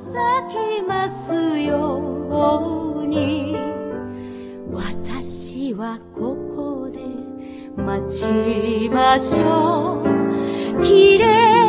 咲きますように私はここで待ちましょう。綺麗